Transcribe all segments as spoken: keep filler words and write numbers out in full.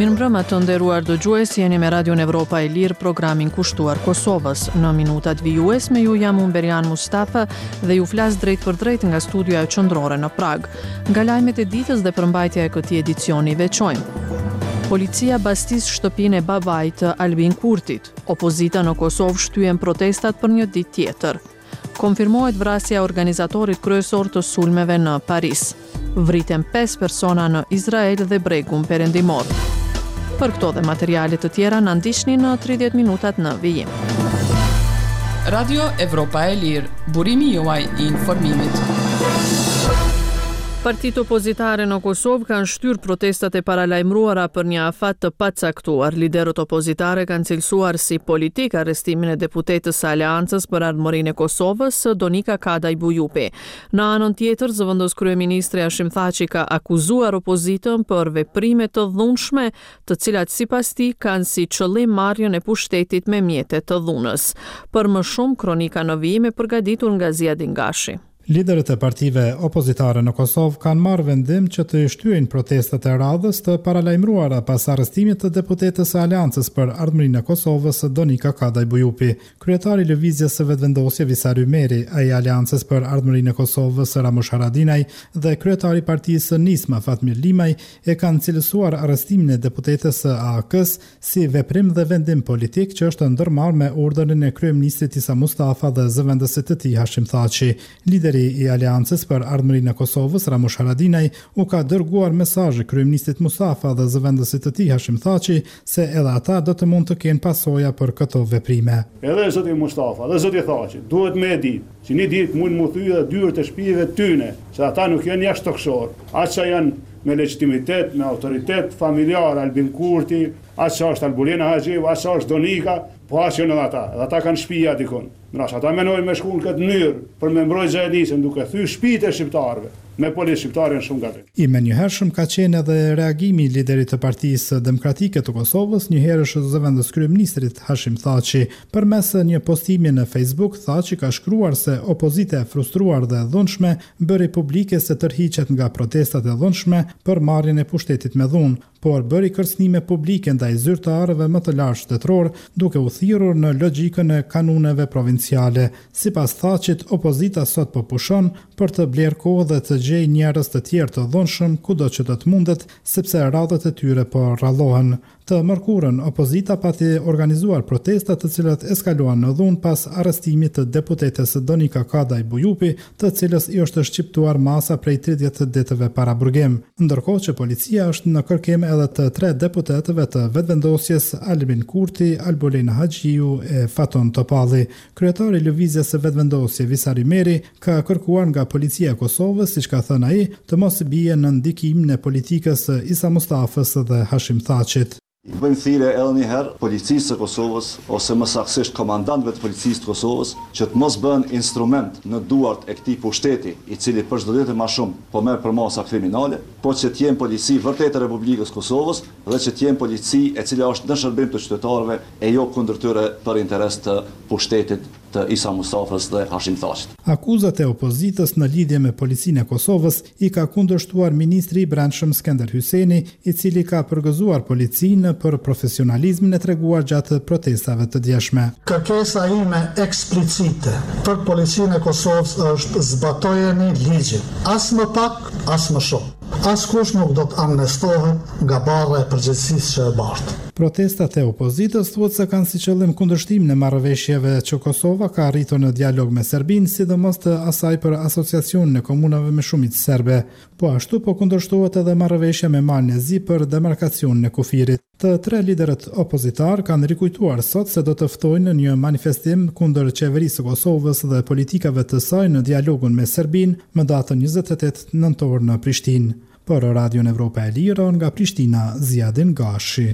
Mirëmbrëma të nderuar dëgjues, jeni me Radion Evropa e Lirë, programin kushtuar Kosovës. Në minutat vijues me ju jam unë Berian Mustafa dhe ju flas drejt për drejt nga studioja qendrore në Prag. Nga lajmet e ditës dhe përmbajtja e këtij edicioni veçojmë. Policia bastis shtëpinë e babait të Albin Kurtit. Opozita në Kosovë shtyen protestat për një ditë tjetër. Konfirmohet vrasja e organizatorit kryesor të sulmeve në Paris. Vriten pesë persona në Izrael dhe Bregun Perëndimor. Për këto dhe materialet të tjera na ndiqni në tridhjetë minutat në vijim. Radio Evropa e Lirë, burimi juaj i informimit. Partitë opozitare në Kosovë kanë shtyr protestat e paralajmëruara për një afat të pacaktuar. Liderët opozitare kanë cilësuar si politik arrestimin e deputetës së Aleancës për Ardhmërinë e Kosovës, Donika Kadaj Bujupi. Në anën tjetër, zëvendës kryeministri Hashim Thaçi ka akuzuar opozitën për veprime të dhunshme, të cilat sipas tij kanë si qëllim marrjen e pushtetit me mjete të dhunës. Për më shumë, kronika në vijim e përgatitur nga Ziadin Gashi. Liderët e partive opozitare në Kosovë kanë marrë vendim që të shtyejnë protestat e radhës të paralajmëruara pas arrestimit të deputetës së Aleancës për Ardhmërinë e Kosovës, Donika Kadaj Bujupi. Kryetari i lëvizjes së vetëvendosje Visar Ymeri, ai Aleancës për Ardhmërinë e Kosovës, Ramush Haradinaj dhe kryetari i partisë Nisma, Fatmir Limaj, e kanë cilësuar arrestimin e deputetës së A A K-s si veprim dhe vendim politik që është ndërmarrë me urdhërin e kryeministrit Isa Mustafa dhe zëvendësit të tij Hashim Thaçi. Lideri i Aleancës për Ardhmërinë e Kosovës, Ramush Haradinaj, u ka dërguar mesazhe kryeministit Mustafa dhe zëvendësit të tij Hashim Thaçi se edhe ata do të mund të kenë pasoja për këto veprime. Edhe zoti Mustafa dhe zoti Thaçi duhet me e ditë që një ditë mund mu thyë dhe dyert e shtëpive tyne, se ata nuk janë jashtëtokshor. Ata janë me legitimitet, me autoritet familjar, Albin Kurti, ata është Albulina Haxhiu, ata është Donika, po aq janë ata. Dhe ata kanë shtëpia dikon. Ndosh ata mendojnë me shkuën këtë mënyrë për me mbrojtë xhahelisën duke thyer shtëpitë e shqiptarëve. Me policë shqiptare janë shumë gabim. I menjëhershëm ka qenë edhe reagimi i liderit të Partisë Demokratike të Kosovës, njëherësh zëvendës kryeministrit Hashim Thaçi. Përmes një postimi në Facebook, Thaçi ka shkruar se opozita e frustruar dhe e dhunshme bëri publike se tërhiqet nga protestat e dhunshme për marrjen e pushtetit me dhunë, por bëri kërcënime publike ndaj zyrtarëve më të lartë shtetëror, duke u thirrur në logjikën e kanuneve provinciale. Sipas Thaçit, opozita sot po pushon për të blerë kohë dhe të gjejë njerëz të tjerë të dhunshëm kudo që do të mundet, sepse radhët e tyre po rrallohen. Të mërkurën, opozita pati organizuar protestat të cilat eskaluan në dhunë pas arrestimit të deputetës Donika Kadaj Bujupi, të cilës i është shqiptuar masa prej tridhjetë ditëve para burgim. Ndërkohë që policia është në kërkim edhe të tre deputetëve të vetëvendosjes Albin Kurti, Albulina Haxhiu e Faton Topalli. Kryetari i lëvizjes së vetëvendosje Visar Ymeri ka kërkuar nga policia e Kosovës, siç ka thënë ai, të mos bie në ndikimin e politikës së Isa Mustafës dhe Hashim Thaçit. I bëjmë thirrje edhe një herë policisë së Kosovës ose më saktësisht komandantëve të policisë të Kosovës që të mos bëhen instrument në duart e këtij pushteti, i cili për çdo ditë më shumë po merr për masa kriminale, por që të jenë polici vërtet e Republikës Kosovës dhe që të jenë polici e cila është në shërbim të qytetarëve e jo kundër tyre për interes të pushtetit të Isa Mustafës dhe Hashim Thaçit. Akuzat e opozitës në lidhje me policinë e Kosovës i ka kundërshtuar ministri i Brendshëm Skender Hysseni, i cili ka përgëzuar policinë për profesionalizmin e treguar gjatë protestave të djeshme. Kërkesa ime eksplicite për policinë e Kosovës është zbatojeni ligjin. As më pak, as më shumë. Askush nuk do të amnestohet nga barra e përgjegjësisë që e bartë. Protestat e opozitës thuhet se kanë si qëllim kundërshtimin e marrëveshjeve që Kosova ka arritur në dialog me Serbinë, sidomos të asaj për asociacionin e komunave me shumicë serbe. Po ashtu po kundërshtohet edhe marrëveshja me Malin e Zi për demarkacionin e kufirit. Të tre liderët opozitar kanë rikujtuar sot se do të ftojnë në një manifestim kundër qeverisë së Kosovës dhe politikave të saj në dialogun me Serbinë më datën njëzet e tetë nëntor në Prishtinë. Për Radion Evropa e Lirë nga Prishtina, Ziadin Gashi.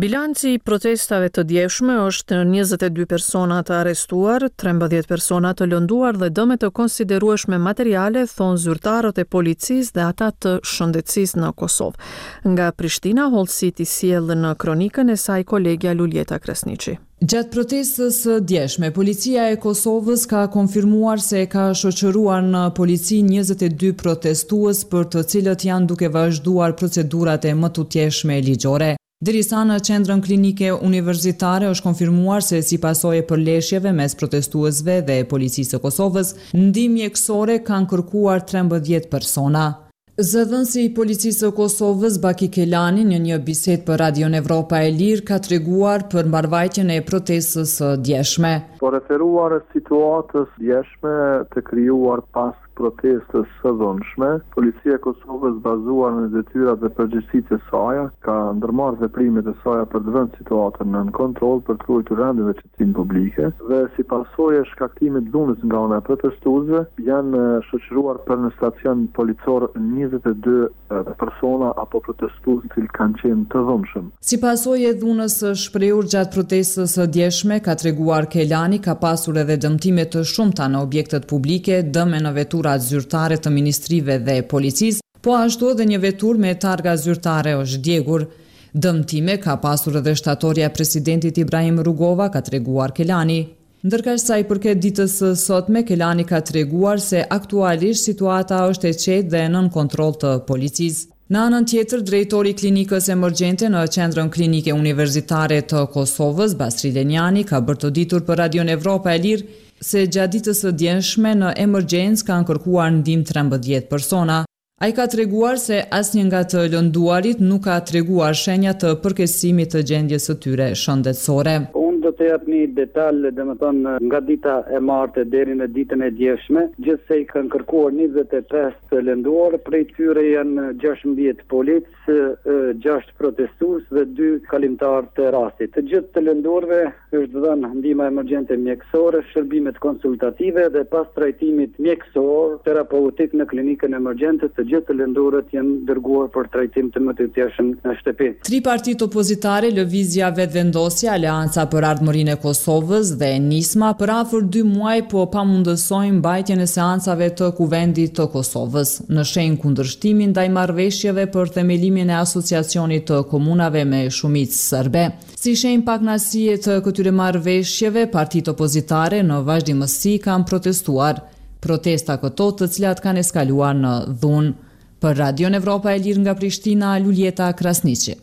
Bilanci i protestave të djeshme është njëzet e dy persona të arrestuar, trembëdhjetë persona të lënduar dhe dëme të konsiderueshme materiale, thonë zyrtarët e policisë dhe ata të shëndetësisë në Kosovë. Nga Prishtina, Hollësit i sjellë në kronikën e saj kolegja Luljeta Kresniqi. Gjatë protestës së djeshme, policia e Kosovës ka konfirmuar se ka shoqëruar në polici njëzet e dy protestues për të cilët janë duke vazhduar procedurat e mëtutjeshme ligjore. Derisa në qendrën klinike universitare është konfirmuar se si pasojë e përleshjeve mes protestuesve dhe policisë së Kosovës, ndihmë mjekësore kanë kërkuar trembëdhjetë persona. Zëdhënësi i policisë së Kosovës Baki Kelani në një bisedë për Radion Evropa e Lirë ka treguar për mbarvajtjen e protestës së djeshme. Po referuar situatës djeshme të krijuar pas protestës së dhunshme, policia e Kosovës bazuar në detyrat dhe përgjegjësitë e saj ka ndërmarrë veprimet e saj për të vënë situatën nën kontroll për të ruajtur rendin dhe qetësinë publike dhe si pasojë e shkaktimit të dhunës nga ana e protestuesve janë shoqëruar për në stacion policor njëzet e dy persona apo protestues që kanë qenë të dhunshëm. Si pasojë e dhunës së shprehur gjatë protestës së djeshme, ka treguar Kelani, ka pasur edhe dëmtime të shumta në objektet publike, dëme në veturat zyrtare të ministrive dhe policisë, po ashtu edhe një vetur me targa zyrtare është djegur. Dëmtime ka pasur edhe shtatorja e presidentit Ibrahim Rugova, ka treguar Kelani. Ndërkësh sa i përket ditës së sotme, Kelani ka treguar se aktualisht situata është e qetë dhe nën kontroll të policisë. Në anën tjetër, drejtori i klinikës emergjente në qendrën klinike universitare të Kosovës, Basri Lenjani, ka bërë të ditur për Radion Evropa e Lirë se gjatë ditës së djeshme në emergjencë kanë kërkuar ndihmë trembëdhjetë persona. Ai ka treguar se asnjë nga të lënduarit nuk ka treguar shenja të përkesimit të gjendjes së tyre shëndetësore. Do të jap një detaj, domethënë nga dita e martë deri në ditën e djeshme, gjithsej kanë kërkuar njëzet e pesë të lënduar, prej tyre janë gjashtëmbëdhjetë policë, gjashtë protestues dhe dy kalimtar të rastit. Të gjithë të lënduarve është dhënë ndihma emergjente mjekësore, shërbimet konsultative dhe pas trajtimit mjekësor terapeutik në klinikën emergjente, të gjithë të lënduarët janë dërguar për trajtim të mëtitjeshëm në shtëpi. Tri partitë opozitare, Lëvizja Vetvendosja, Aleanca për Ardhmërinë e Kosovës dhe Nisma për afër dy muaj po pamundësojnë mbajtjen e seancave të Kuvendit të Kosovës, në shenjë kundërshtimin ndaj marrëveshjeve për themelimin e asociacionit të komunave me shumicë serbe. Si shenjë pakënaqësie të këtyre marrëveshjeve, partitë opozitare në vazhdimësi kanë protestuar. Protesta këto të cilat kanë eskaluar në dhunë. Për Radion Evropa e Lirë nga Prishtina, Luljeta Krasniqi.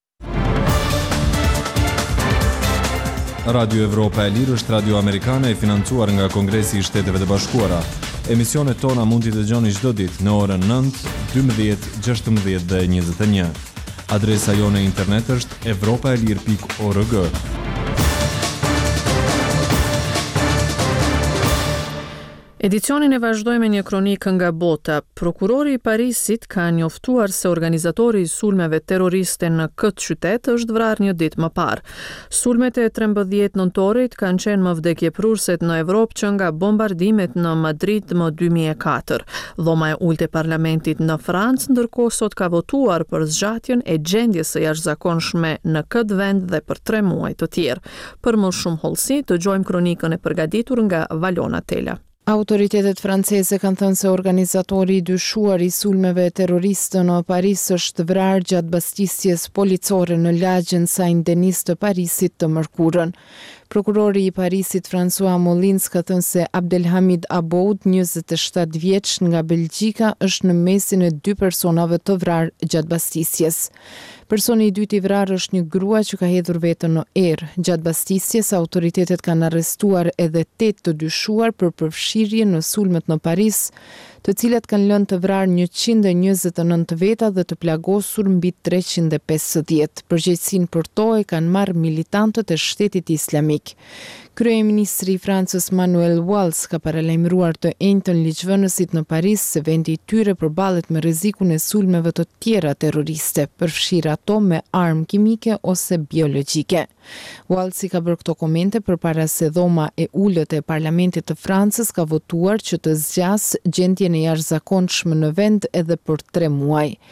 Radio Evropa e Lirë është radio amerikane e financuar nga Kongresi i Shteteve të Bashkuara. Emisionet tona mund t'i dëgjoni çdo ditë në orën nëntë, dymbëdhjetë, gjashtëmbëdhjetë dhe njëzet e një. Adresa jone internet është evropaelir pikë org. Edicionin e vazhdojmë me një kronikë nga bota. Prokurori i Parisit ka njoftuar se organizatori i sulmeve terroriste në këtë qytet është vrarë një ditë më parë. Sulmet e trembëdhjetë nëntorit kanë qenë më vdekjeprurset në Evropë që nga bombardimet në Madrid më dy mijë e katër. Dhoma e ulët e parlamentit në Francë ndërkohë sot ka votuar për zgjatjen e gjendjes së jashtëzakonshme në këtë vend dhe për tre muaj të tjerë. Për më shumë hollësi, dëgjojmë kronikën e përgatitur nga Valona Tela. Autoritetet franceze kanë thënë se organizatori i dyshuar i sulmeve terroriste në Paris është vrarë gjatë bastisjes policore në lagjen Saint-Denis të Parisit të mërkurën. Prokurori i Parisit François Molins ka thënë se Abdelhamid Aboud, njëzet e shtatë vjeç nga Belgjika, është në mesin e dy personave të vrarë gjatë bastisjes. Personi i dytë i vrarë është një grua që ka hedhur veten në erë. Gjatë bastisjes, autoritetet kanë arrestuar edhe tetë të dyshuar për përfshirje në sulmet në Paris, të cilat kanë lënë të vrarë njëqind e njëzet e nëntë veta dhe të plagosur mbi treqind e pesëdhjetë. Përgjegjësinë për to e kanë marrë militantët e Shtetit Islamik. Kryeministri i Francës Manuel Valls ka paralajmëruar të njëjtën ligjvënësit në Paris se vendi i tyre përballet me rrezikun e sulmeve të tjera terroriste, përfshirë ato me armë kimike ose biologjike. Valls ka bërë këto komente përpara se dhoma e ulët e Parlamentit të Francës ka votuar që të zgjas gjendjen e jashtëzakonshme në vend edhe për tre muaj.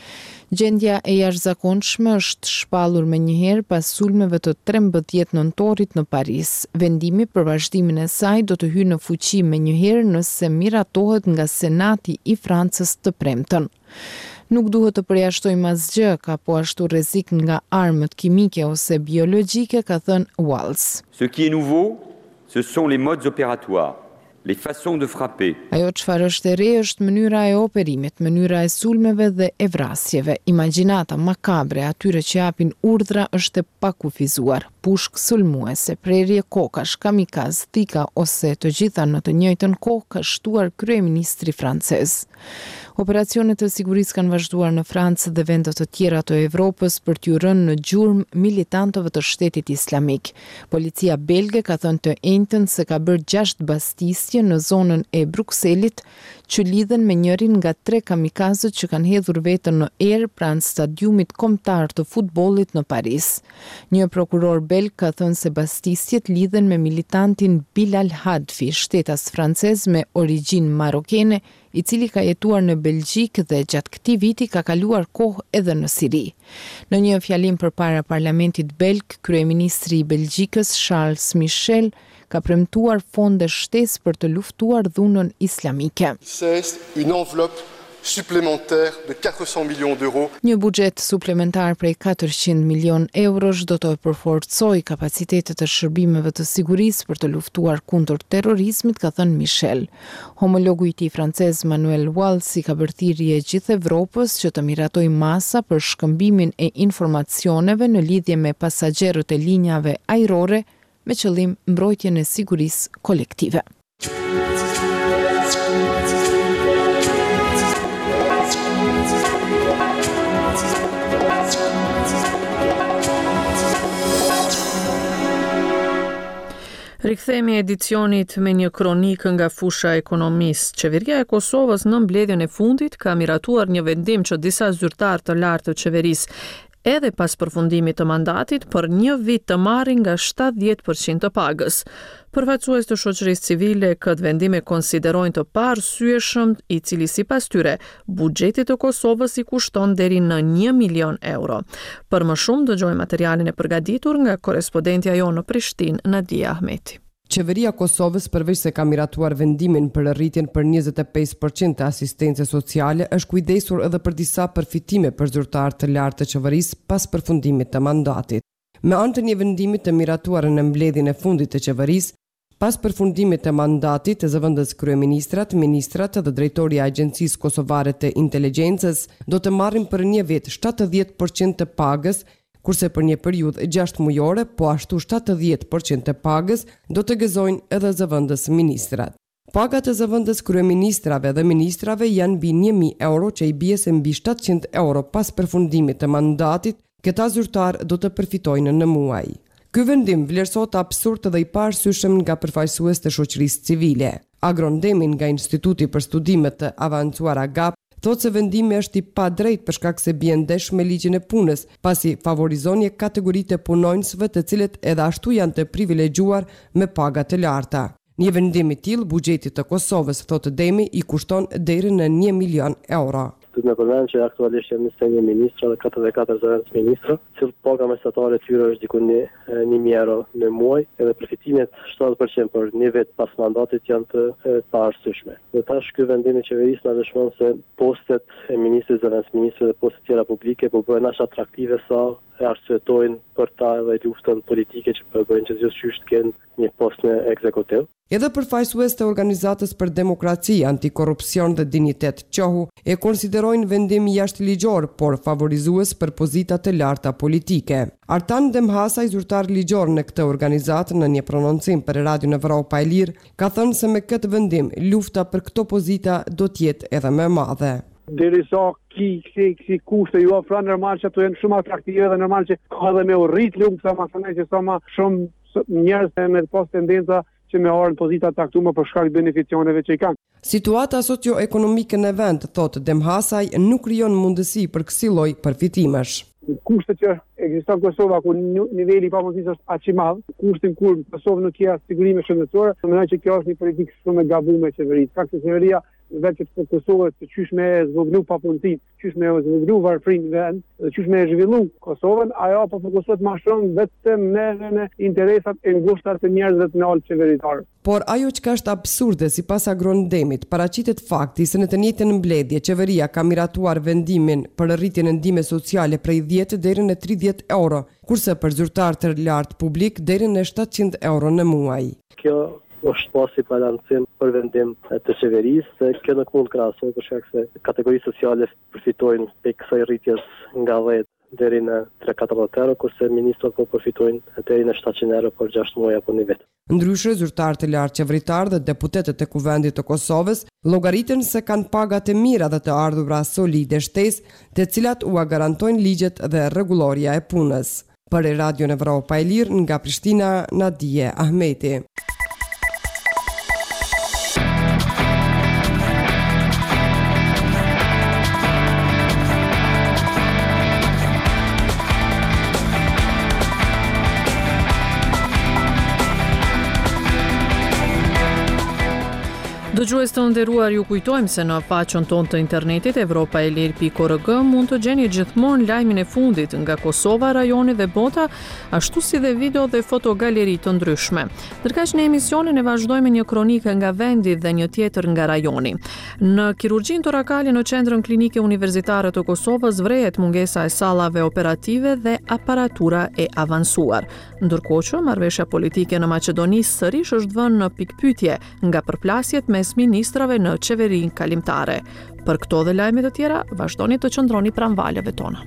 Gjendja e jashtëzakonshme është shpallur menjëherë pas sulmeve të trembëdhjetë nëntorit në Paris. Vendimi për vazhdimin e saj do të hyjë në fuqi menjëherë nëse miratohet nga Senati i Francës të premten. Nuk duhet të përjashtojmë asgjë, ka po ashtu rrezik nga armët kimike ose biologjike, ka thënë Walls. Ce qui est nouveau, ce sont les modes opératoires. Les façons de frapper. Ajo çfarë është e re është mënyra e operimit, mënyra e sulmeve dhe e vrasjeve. Imagjinata makabre atyre që japin urdhra është e pakufizuar. Pushk sulmuese, prerje kokash, kamikaz, thika ose të gjitha në të njëjtën kohë, ka shtuar kryeministri francez. Operacionet e sigurisë kanë vazhduar në Francë dhe vende të tjera të Evropës për t'ju rënë në gjurmë militantëve të Shtetit Islamik. Policia belge ka thënë të njëjtën se ka bërë gjashtë bastisje në zonën e Brukselit që lidhen me njërin nga tre kamikazët që kanë hedhur veten në erë pranë stadiumit kombëtar të futbollit në Paris. Një prokuror belg ka thënë se bastisjet lidhen me militantin Bilal Hadfi, shtetas francez me origjinë marokene, i cili ka jetuar në Belgjik dhe gjatë këtij viti ka kaluar kohë edhe në Siri. Në një fjalim përpara parlamentit belg, kryeministri i Belgjikës Charles Michel ka premtuar fonde shtesë për të luftuar dhunën islamike. C'est une enveloppe supplémentaire de quatre cents millions d'euros. Një buxhet suplementar prej katërqind milion eurosh do të përforcojë kapacitetet e shërbimeve të sigurisë për të luftuar kundër terrorizmit, ka thënë Michel. Homologu i tij francez Manuel Valls i ka bërë thirrje gjithë Evropës që të miratojë masa për shkëmbimin e informacioneve në lidhje me pasagerët e linjave ajrore me qëllim mbrojtjen e sigurisë kolektive. Rikthehemi edicionit me një kronikë nga fusha e ekonomisë. Qeveria e Kosovës në mbledhjen e fundit ka miratuar një vendim që disa zyrtar të lartë të qeverisë edhe pas përfundimit të mandatit për një vit të marrin nga shtatëdhjetë përqind të pagës. Përfaqësues të shoqërisë civile këtë vendim e konsiderojnë të paarsyeshëm, i cili sipas tyre buxheti të Kosovës i kushton deri në një milion euro. Për më shumë dëgjojmë materialin e përgatitur nga korrespondentja jonë në Prishtinë, Nadia Ahmeti. Qeveria Kosovës, përveç se ka miratuar vendimin për rritjen për njëzet e pesë përqind të asistence sociale, është kujdesur edhe për disa përfitime për zyrtarë të lartë të qeverisë pas përfundimit të mandatit. Me anë të një vendimit të miratuar në mbledhjen e fundit të qeverisë, pas përfundimit të mandatit të zëvendës kryeministrat, ministrat dhe drejtori i Agjencisë Kosovare të Inteligjencës do të marrin për një vit shtatëdhjetë përqind të pagës, kurse për një periudhë gjashtë mujore, po ashtu shtatëdhjetë përqind të pagës do të gëzojnë edhe zëvendës ministrat. Pagat e zëvendës kryeministrave dhe ministrave janë mbi një mijë euro, që i bie se mbi shtatëqind euro pas përfundimit të mandatit, këta zyrtar do të përfitojnë në muaj. Ky vendim vlerësohet absurd dhe i paarsyeshëm nga përfaqësues të shoqërisë civile. Agron Demin nga Instituti për Studimet të Avancuara G A P thotë se vendimi është i padrejtë për shkak se bie ndesh me ligjin e punës, pasi favorizon një kategoritë punonjësve të cilët edhe ashtu janë të privilegjuar me paga të larta. Një vendim i tillë buxhetit të Kosovës, thotë Demi, i kushton deri në një milion euro. Me përmend që aktualisht janë njëzet e një ministra dhe katërdhjetë e katër zëvendës ministra, që paga mesatare e tyre është diku një mijë euro në muaj, edhe përfitimet shtatëdhjetë përqind për një vit pas mandatit janë të paarsyeshme. Dhe tash ky vendim i qeverisë na dëshmon se postet e ministrit, zëvendës ministrë dhe postet tjera publike po bëhen aq atraktive sa e arsyetojnë për ta edhe luftën politike që bëjnë që gjithçysh të kenë një post në ekzekutiv. Edhe përfaqësues të Organizatës për Demokraci, Antikorrupsion dhe Dinjitet qohu e konsiderojnë vendim jashtëligjor, por favorizues për pozita të larta politike. Artan Demhasaj, zyrtar ligjor në këtë organizatë, në një prononcim për Radion Evropa e Lirë, ka thënë se me këtë vendim lufta për këto pozita do të jetë edhe më e madhe. Derisa ki kësi, kësi kushte ju ofron normal që ato janë shumë atraktive dhe normal që ka edhe me u rrit lumë sa ma thënë që sa ma shumë njerëz me pas tendenca që me arën pozita taktume për shkak beneficioneve që i kanë. Situata socio-ekonomike në vend, thotë Demhasaj, nuk krijon mundësi për kësi lloj përfitimesh. Kushtet që ekziston Kosova, ku niveli i pamundësisë është aq i madh, kushtin kur Kosova nuk ka sigurime shëndetësore, mendoj që kjo është një politikë shumë e gabuar e qeverisë. Ka që qeveria vetë që të fokusohet se qysh me zvoglu papunësinë, qysh me zvoglu varfrinë në vend, dhe qysh me zhvillu Kosovën, ajo po fokusohet më shumë vetëm në, në, në interesat e ngushta të njerëzve të nalë qeveritarë. Por ajo që ka është absurde si pas Agronedemit, paraqitet fakti se në të njëjtën mbledhje qeveria ka miratuar vendimin për rritjen e ndihmës sociale prej dhjetë deri në tridhjetë euro, kurse për zyrtar të lartë publik deri në shtatëqind euro në muaj. Kjo është pasi balancim për vendim të qeverisë, se kjo nuk mund krahasohet për shkak se kategoritë sociale përfitojnë prej kësaj rritjes nga dhjetë deri në tridhjetë katërdhjetë euro, kurse ministrat po përfitojnë deri në shtatëqind euro për gjashtë muaj apo një vit. Ndryshe, zyrtarët e lartë qeveritar dhe deputetët e Kuvendit të Kosovës llogaritën se kanë pagat e mira dhe të ardhura solide shtesë, të cilat u garantojnë ligjet dhe rregulloria e punës. Për Radio Evropa e Lirë nga Prishtina, Nadije Ahmeti. Dëgjues të nderuar, ju kujtojmë se në faqen tonë të internetit evropa e lirë pikë org mund të gjeni gjithmonë lajmin e fundit nga Kosova, rajoni dhe bota, ashtu si dhe video dhe fotogaleri të ndryshme. Ndërkaq në emisionin e vazhdojmë një kronikë nga vendi dhe një tjetër nga rajoni. Në kirurgjinë torakale në qendrën klinike universitare të Kosovës vrehet mungesa e sallave operative dhe aparatura e avancuar. Ndërkohë që marrëveshja politike në Maqedoni sërish është vënë në pikpyetje nga përplasjet mes ministrave në qeverinë kalimtare. Për këto dhe lajme të tjera, vazhdoni të qëndroni pranë valëve tona.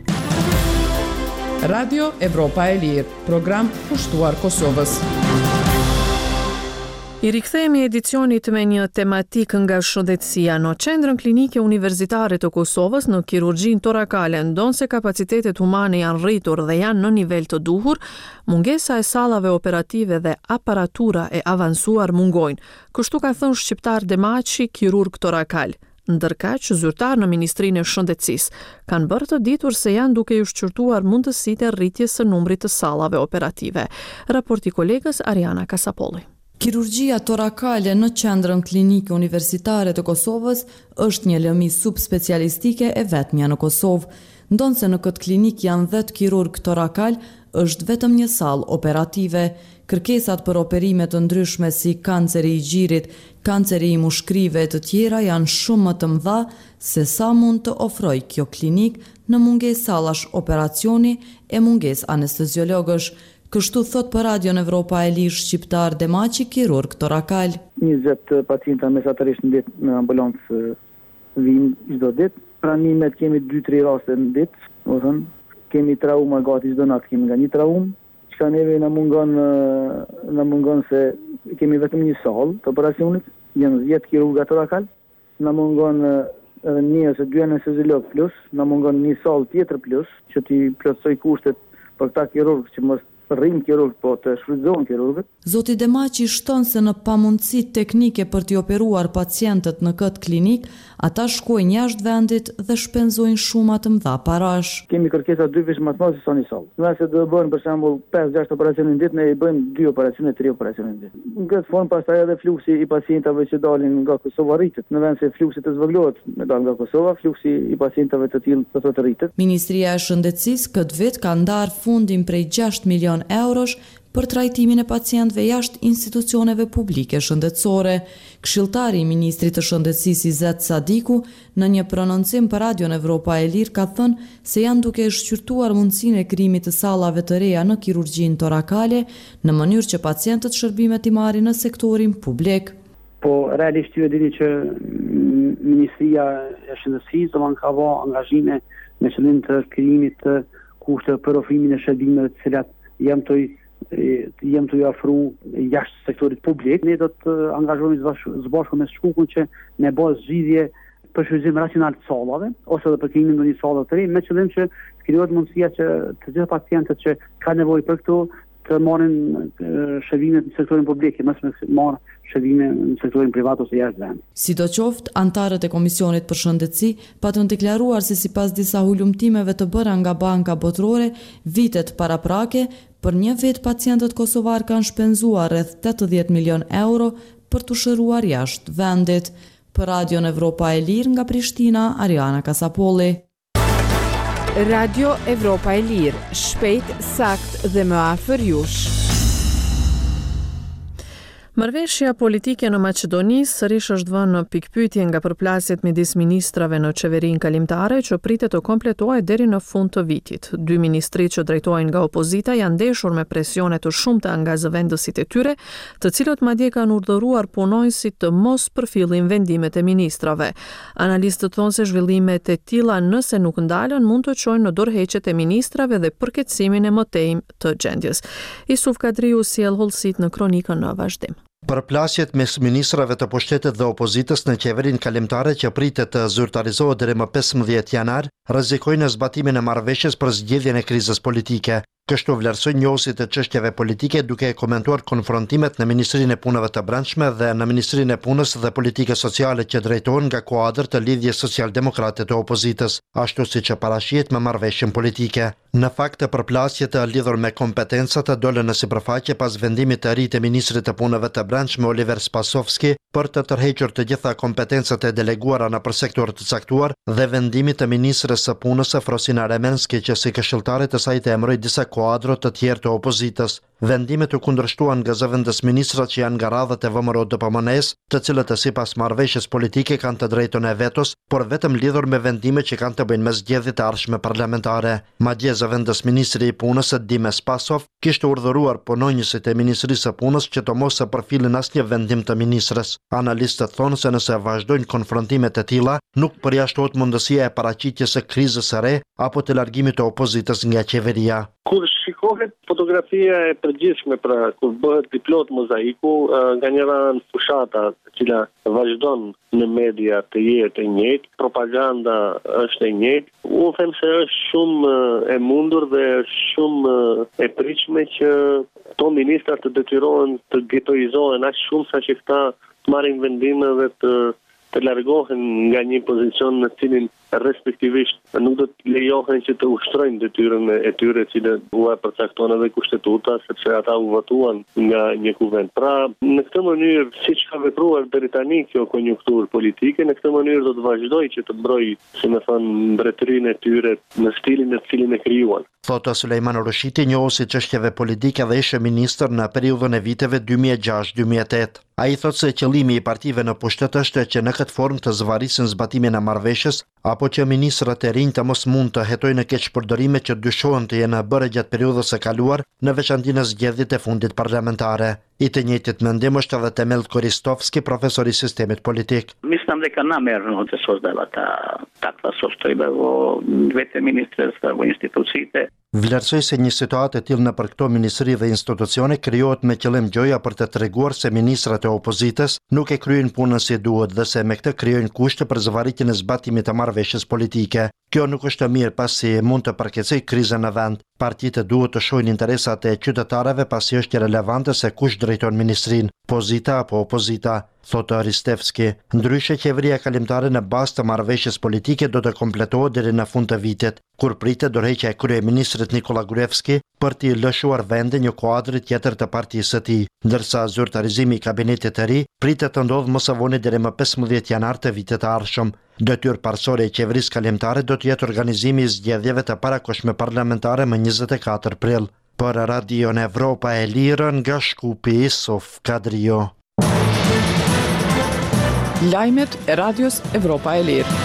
Radio Evropa e Lirë, program pushtuar Kosovës. I rikthehemi edicionit me një tematik nga shëndetësia. Në qendrën klinike universitare të Kosovës, në kirurgjinë torakale, ndonse kapacitetet humane janë rritur dhe janë në nivel të duhur, mungesa e sallave operative dhe aparatura e avancuar mungojnë. Kështu ka thënë shqiptar Demaçi, kirurg torakal. Ndërkaq, zyrtar në Ministrinë e Shëndetësisë kanë bërë të ditur se janë duke u shqyrtuar mundësitë e rritjes së numrit të sallave operative. Raporti kolegës Ariana Kasapolli. Kirurgjia torakale në qendrën klinike universitare të Kosovës është një lëmi subspecialistike e vetmja në Kosovë. Ndonse në këtë klinik janë dhjetë kirurg torakal, është vetëm një sallë operative. Kërkesat për operime të ndryshme si kanceri i gjirit, kanceri i mushkrive e të tjera janë shumë më të mëdha se sa mund të ofrojë kjo klinik në mungesë sallash operacioni e mungesë anesteziologësh. Kështu thot për Radio Evropa e Lirë shqiptar Demaçi, kirurg torakal. njëzet pacienta mesatërisht në ditë në ambulancë vinë çdo ditë. Pranimet kemi dy tre raste në ditë, do thënë, kemi trauma gati çdo natë, kemi nga një traumë. Çka neve na mungon na mungon se kemi vetëm një sallë të operacionit, janë dhjetë kirurga torakal, na mungon edhe një ose dy anesteziolog plus, na mungon një sallë tjetër plus, që ti plotësoj kushtet për ta kirurg që mos rrim kirurg, po të shfrytëzohen kirurgët. Zoti Demaçi shton se në pamundësi teknike për t'i operuar pacientët në këtë klinik, ata shkojnë jashtë vendit dhe shpenzojnë shuma të mëdha parash. Kemi kërkesa dy fish më të madhe se sa një sallë. Nëse do të bëhen për shembull pesë gjashtë operacione në ditë, ne i bëjmë dy operacione, tre operacione në ditë. Në këtë formë pastaj edhe fluksi i pacientave që dalin nga Kosova rritet. Në vend se fluksi të zvogëlohet me dal nga Kosova, fluksi i pacientave të tillë do të rritet. Ministria e Shëndetësisë këtë vit ka ndarë fundin prej gjashtë milion eurosh për trajtimin e pacientëve jashtë institucioneve publike shëndetësore. Këshilltari i ministrit të Shëndetësisë Izet Sadiku në një prononcim për Radio Evropa e Lirë ka thënë se janë duke shqyrtuar mundësinë e krijimit të sallave të reja në kirurgjinë torakale në mënyrë që pacientët shërbimet i marrin në sektorin publik. Po realisht ju e dini që Ministria e Shëndetësisë do ka vë angazhime me qëllim të krijimit të kushteve për ofrimin e shërbimeve të cilat jam të jem të ju afru jashtë sektorit publik. Ne do të angazhohemi së bashku me Shkukun që ne bëjmë zgjidhje për shfrytëzim racional të sallave ose edhe për krijimin e një sallë të re, me qëllim që të krijohet mundësia që të gjithë pacientët që kanë nevojë për këto të marrin shërbime në sektorin publik, mos me marr shërbime në sektorin privat ose jashtë vendit. Sidoqoftë, antarët e Komisionit për Shëndetësi patën deklaruar se sipas disa hulumtimeve të bëra nga Banka Botërore vitet paraprake, për një vit pacientët kosovar kanë shpenzuar rreth tetëdhjetë milion euro për të shëruar jashtë vendit. Për Radion Evropa e Lirë nga Prishtina, Ariana Kasapolli. Radio Evropa e Lirë, shpejt, sakt dhe më afër jush. Marrëveshja politike në Maqedoni sërish është vënë në pikpyetje nga përplasjet midis ministrave në qeverinë kalimtare që pritet të kompletohet deri në fund të vitit. Dy ministrit që drejtojnë nga opozita janë ndeshur me presione të shumta nga zëvendësit e tyre, të cilët madje kanë urdhëruar punonjësit të mos përfillin vendimet e ministrave. Analistët thonë se zhvillimet e tilla, nëse nuk ndalen, mund të çojnë në dorëheqjet e ministrave dhe përkeçimin e mëtejmë të gjendjes. Isuf Kadriu sjell hollësit në kronikën në vazhdim. Përplasjet mes ministrave të pushtetit dhe opozitës në qeverinë kalimtare që pritet të zyrtarizohet deri më pesëmbëdhjetë janar, rrezikojnë zbatimin e marrëveshjes për zgjedhjen e krizës politike. Kështu vlerësoi njohësit të çështjeve politike duke komentuar konfrontimet në Ministrinë e Punëve të Brendshme dhe në Ministrinë e Punës dhe Politikës Sociale që drejtohen nga kuadër të lidhjes socialdemokrate të opozitës, ashtu siç e parashihet me marrëveshjen politike. Në fakt, përplasjet e lidhur me kompetencat dolën në sipërfaqe pas vendimit të ri të Ministrit të Punëve të Brendshme Oliver Spasovski për të tërhequr të gjitha kompetencat e deleguara nëpër sektor të caktuar dhe vendimit të Ministres së Punës Frosina Remenski që si këshilltare të saj të emëroi disa kuadro të tjerë të opozitës. Vendimet u kundërshtuan nga zëvendës ministrat që janë nga radhët e V M R O D P M N-s, të cilët sipas marrëveshjes politike kanë të drejtën e vetos, por vetëm lidhur me vendime që kanë të bëjnë me zgjedhjet e ardhshme parlamentare. Madje zëvendës ministri i Punës Dime Spasov kishte urdhëruar punonjësit e Ministrisë së Punës që të mos e përfillin asnjë vendim të ministres. Analistët thonë se nëse vazhdojnë konfrontimet e tilla, nuk përjashtohet mundësia e paraqitjes së krizës së re apo të largimit të opozitës nga qeveria. Kur shikohet fotografia e përgjithshme, pra kur bëhet diplot mozaiku, nga njëra anë fushata e cila vazhdon në media të jetë e njëjtë, propaganda është e njëjtë, unë them se është shumë e mundur dhe shumë e pritshme që to ministrat të detyrohen të getoizohen aq shumë sa që këta të marrin vendime dhe të të largohen nga një pozicion në cilin respektivisht nuk do të lejohen që të ushtrojnë detyrën e tyre që u e përcakton edhe kushtetuta, sepse ata u votuan nga një kuvend. Pra, në këtë mënyrë, siç ka vepruar deri tani kjo konjunkturë politike, në këtë mënyrë do të vazhdojë që të mbrojë, si më thon, mbretërinë e tyre në stilin e cilin e krijuan. Thotë Sulejman Rushiti, njohuesi çështjeve politike dhe ishte ministër në periudhën e viteve dy mijë e gjashtë dy mijë e tetë. Ai thotë se qëllimi i partive në pushtet është që në këtë formë të zvarisin zbatimin e marrëveshjes apo që ministrat e rinj të mos mund të hetojnë në keqpërdorime që dyshohen të jenë bërë gjatë periudhës së kaluar në veçanti në zgjedhjet e fundit parlamentare. I të njëjtit mendim është edhe Temel Koristovski, profesor i sistemit politik. Mislim da ka namerno se sozdala ta takva sostojba vo dvete ministrstva vo instituciite. Vlerësoj se një situatë e tillë në për këto ministri dhe institucione krijohet me qëllim gjoja për të treguar se ministrat e opozitës nuk e kryejnë punën si duhet dhe se me këtë krijojnë kushte për zvarritjen e zbatimit të marrëveshjes politike. Kjo nuk është e mirë pasi mund të përkeçëjë krizën në vend. Partitë duhet të shohin interesat e qytetarëve pasi është relevante se kush drejton ministrinë, pozita apo opozita, thotë Aristevski. Ndryshe qeveria kalimtare në bazë të marrëveshjes politike do të kompletohet deri në fund të vitit, kur pritet dorëheqja e kryeministrit Nikola Gruevski për t'i lëshuar vendin një kuadri tjetër të partisë së tij, ndërsa zyrtarizimi i kabinetit të ri pritet të ndodhë më së voni deri më pesëmbëdhjetë janar të vitit të ardhshëm. Detyrë parsorë e qeverisë kalimtare do të jetë organizimi i zgjedhjeve të parakohshme parlamentare më njëzet e katër prill. Për Radion Evropa e Lirë nga Shkupi, Isuf Kadrio. Lajmet e Radios Evropa e Lirë.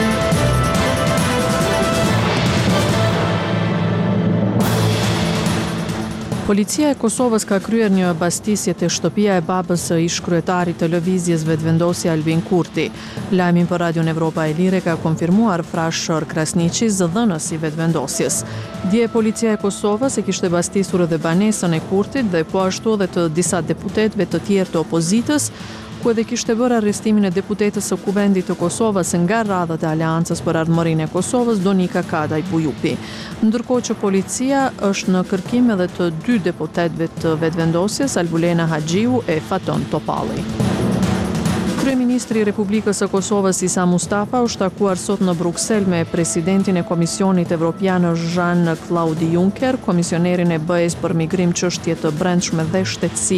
Policia e Kosovës ka kryer një bastisje te shtëpia e babës së ish-kryetarit të lëvizjes vetëvendosje Albin Kurti. Lajmin për Radion Evropa e Lirë ka konfirmuar Frashër Krasniqi, zëdhënës i vetëvendosjes. Dje policia e Kosovës e kishte bastisur edhe banesën e Kurtit dhe po ashtu edhe të disa deputetëve të tjerë të opozitës, ku edhe kishte bërë arrestimin e deputetës së Kuvendit të Kosovës nga radhët e Aleancës për Ardhmërinë e Kosovës, Donika Kadaj Bujupi. Ndërkohë që policia është në kërkim edhe të dy deputetëve të vetëvendosjes, Albulena Haxhiu e Faton Topalli. Kryeministri i Republikës së Kosovës Isa Mustafa është takuar sot në Bruksel me presidentin e Komisionit Evropian Jean-Claude Juncker, komisionerin e B E S për migrim, çështje të brendshme dhe shtetësi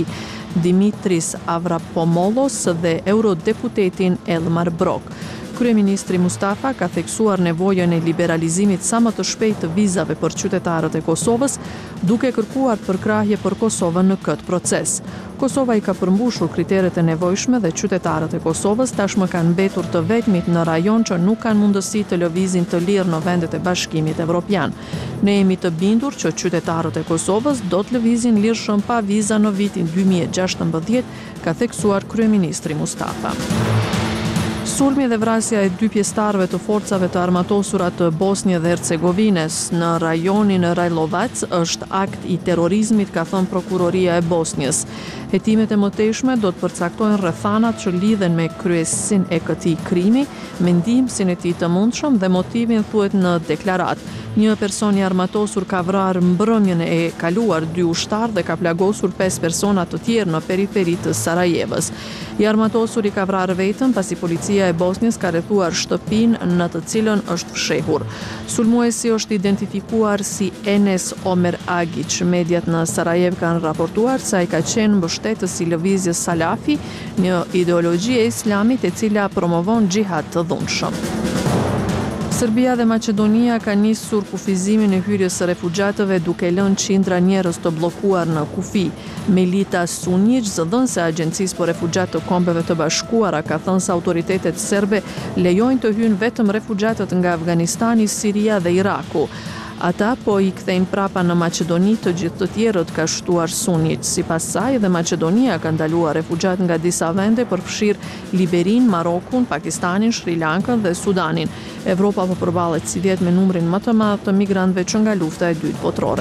Dimitris Avramopoulos dhe eurodeputetin Elmar Brok. Kryeministri Mustafa ka theksuar nevojën e liberalizimit sa më të shpejtë të vizave për qytetarët e Kosovës, duke kërkuar përkrahje për Kosovën në këtë proces. Kosova i ka përmbushur kriteret e nevojshme dhe qytetarët e Kosovës tashmë kanë mbetur të vetmit në rajon që nuk kanë mundësi të lëvizin të lirë në vendet e Bashkimit Evropian. Ne jemi të bindur që qytetarët e Kosovës do të lëvizin lirshëm pa viza në vitin dy mijë e gjashtëmbëdhjetë, ka theksuar kryeministri Mustafa. Sulmi dhe vrasja e dy pjesëtarëve të forcave të armatosura të Bosnjë dhe Hercegovines në rajonin Rajlovac është akt i terrorizmit, ka thënë prokuroria e Bosnjës. Hetimet e mëtejshme do të përcaktojnë rrethanat që lidhen me kryesin e këtij krimi, mendimsin e tij të mundshëm dhe motivin, thuhet në deklarat. Një person i armatosur ka vrarë mbrëmjen e kaluar dy ushtar dhe ka plagosur pesë persona të tjerë në periferi të Sarajevës. I armatosur i ka vrarë vetëm pasi policia e Bosnjës ka rrethuar shtëpinë në të cilën është fshehur. Sulmuesi është identifikuar si Enes Omer Agic. Mediat në Sarajev kanë raportuar se ai ka qenë mbështetës i lëvizjes Salafi, një ideologji e islamit e cila promovon xhihad të dhunshëm. Serbia dhe Maqedonia ka nisur kufizimin e hyrjes së refugjatëve duke lënë qindra njerëz të bllokuar në kufi. Melita Sunic, zëdhënëse e Agjencisë për Refugjatë të Kombeve të Bashkuara, ka thënë se autoritetet serbe lejojnë të hyjnë vetëm refugjatët nga Afganistani, Siria dhe Iraku. Ata po i kthejnë prapa në Maqedoni të gjithë të tjerët, ka shtuar Sunic. Sipas saj, dhe Maqedonia ka ndaluar refugjat nga disa vende për fshir Liberin, Marokun, Pakistanin, Sri Lankën dhe Sudanin. Evropa po përballet si vjet me numrin më të madh të migrantëve që nga lufta e dytë botërore.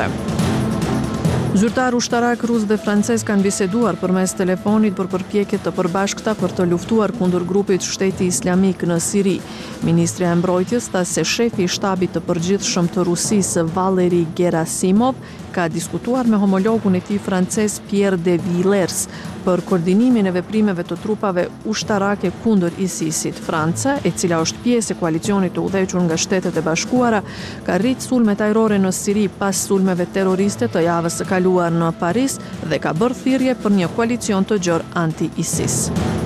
Zyrtar ushtarak rus dhe francez kanë biseduar përmes telefonit për përpjekjet të përbashkëta për të luftuar kundër grupit Shteti Islamik në Siri. Ministri e Mbrojtjes tha se shefi i shtabit të përgjithshëm të Rusisë, Valeri Gerasimov, ka diskutuar me homologun e tij francez Pierre de Villers për koordinimin e veprimeve të trupave ushtarake kundër ISIS-it. Franca, e cila është pjesë e koalicionit të udhëhequr nga Shtetet e Bashkuara, ka rrit sulmet ajrore në Siri pas sulmeve terroriste të javës së kaluar në Paris dhe ka bërë thirrje për një koalicion të gjerë anti-ISIS.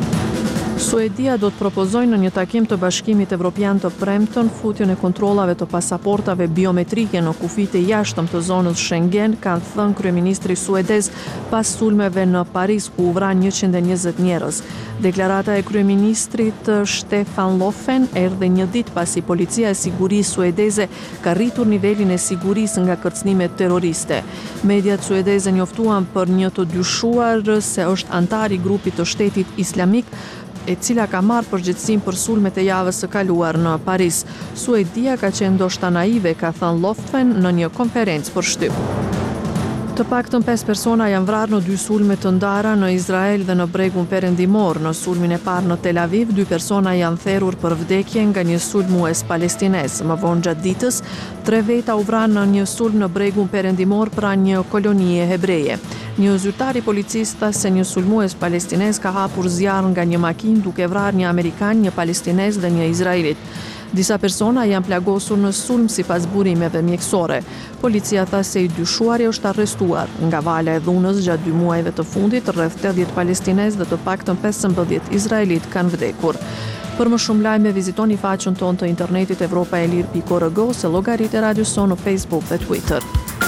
Suedia do të propozojë në një takim të Bashkimit Evropian të premten futjen e kontrollave të pasaportave biometrike në kufit e jashtëm të zonës Schengen, kanë thënë kryeministri suedez pas sulmeve në Paris ku u vran njëqind e njëzet njerëz. Deklarata e kryeministrit Stefan Löfven erdhi një ditë pasi policia e sigurisë suedeze ka rritur nivelin e sigurisë nga kërcënimet terroriste. Mediat suedeze njoftuan për një të dyshuar se është antar i grupit të Shtetit Islamik, e cila ka marrë përgjegjësinë për sulmet e javës së kaluar në Paris. Suedia ka qenë ndoshta naive, ka thënë Löfven në një konferencë për shtyp. Të paktën pesë persona janë vrarë në dy sulme të ndara në Izrael dhe në bregun perëndimor. Në sulmin e parë në Tel Aviv, dy persona janë therrur për vdekje nga një sulmues palestinez. Më vonë gjatë ditës, tre veta u vranë në një sulm në bregun perëndimor pranë një kolonie hebreje. Një zyrtar i policisë tha se një sulmues palestinez ka hapur zjarr nga një makinë duke vrarë një amerikan, një palestinez dhe një izraelit. Disa persona janë plagosur në sulm sipas burimeve mjekësore. Policia tha se i dyshuari është arrestuar. Nga vala e dhunës gjatë dy muajve të fundit, rreth tetëdhjetë palestinezë dhe të paktën pesëmbëdhjetë izraelit kanë vdekur. Për më shumë lajme vizitoni faqen tonë të internetit evropa e lir pikë org ose llogaritë e radios sonë në Facebook dhe Twitter.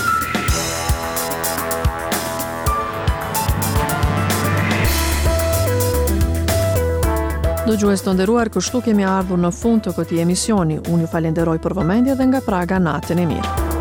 Dëgjues të nderuar, kështu kemi ardhur në fund të këtij emisioni. Unë ju falenderoj për vëmendje dhe nga Praga natën e mirë.